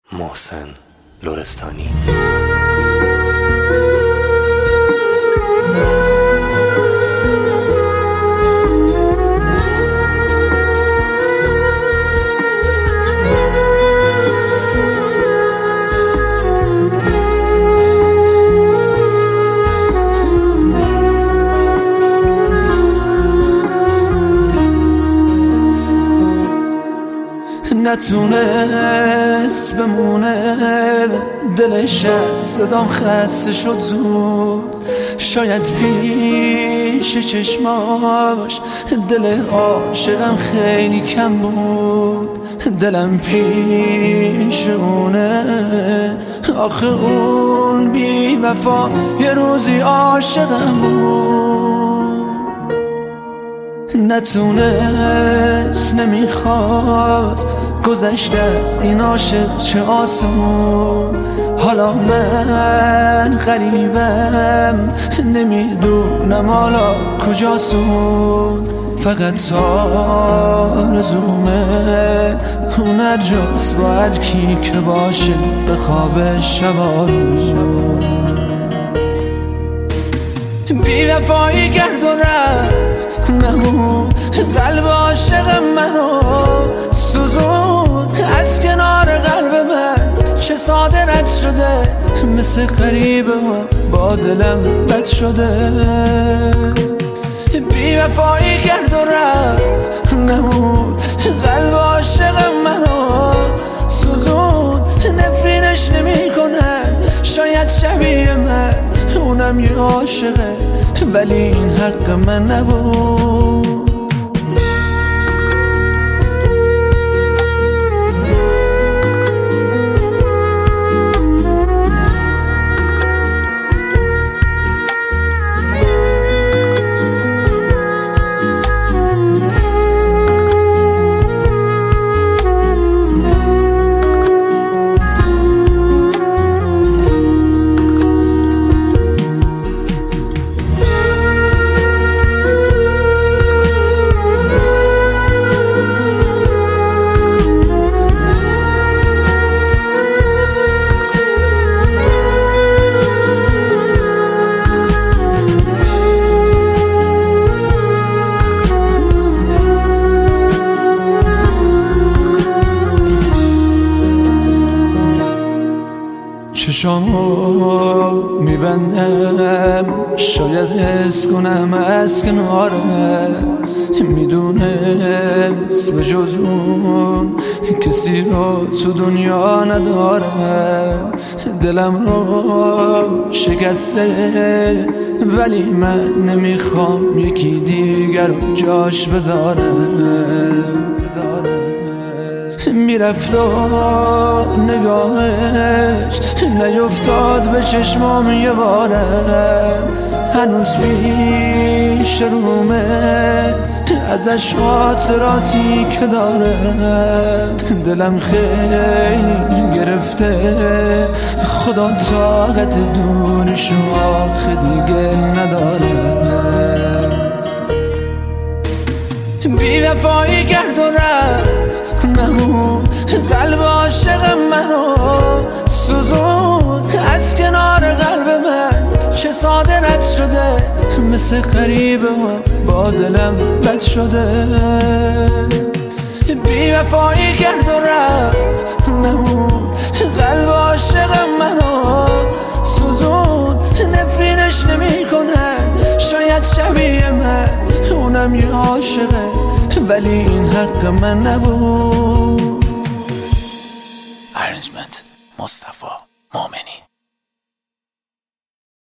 محسن لرستانی. نتونست بمونه دلش از صدام خسته شد زود، شاید پیش چشماش دل عاشقم خیلی کم بود. دلم پیش اونه، آخه اون بی وفا یه روزی عاشقم بود. نتونست نمیخواست گذشته از این عاشق چه آسون. حالا من غریبم نمیدونم حالا کجاسون. فقط آرزومه اون هر جاست باید کی که باشه به خواب شبارون. بی وفایی کرد و رفت نمون، قلب عاشق منو سوزون. از کنار قلب من چه ساده رد شده، مثل غریبه با دلم بد شده. بی وفایی کرد و رفت نمون، قلب عاشق منو سوزون. نفرینش نمی کنم شاید شبیه من، اونم یه عاشقه ولی این حق من نبود. چشامو میبندم شاید حس کنم از کنارم، میدونست به جز اون کسی رو تو دنیا ندارم. دلم رو شکسته ولی من نمیخوام یکی دیگر رو جاش بذارم. میرفت و نگاهش نیفتاد به چشمام یه بارم. هنوز پیش رومه ازش خاطراتی که دارم. دلم خیلی گرفته خدا طاقت دورش آخه دیگه ندارم. بی وفایی کرد و رفت نمون، قلب عاشق منو سوزون. از کنار قلب من چه ساده رد شده، مثل غریبه با دلم بد شده. بی وفایی کرد و رفت نمون، قلب عاشق منو سوزون. نفرینش نمی کنم شاید شبیه من، اونم یه عاشقه ولی این حق من نبود. ارنجمنت مصطفی مومنی.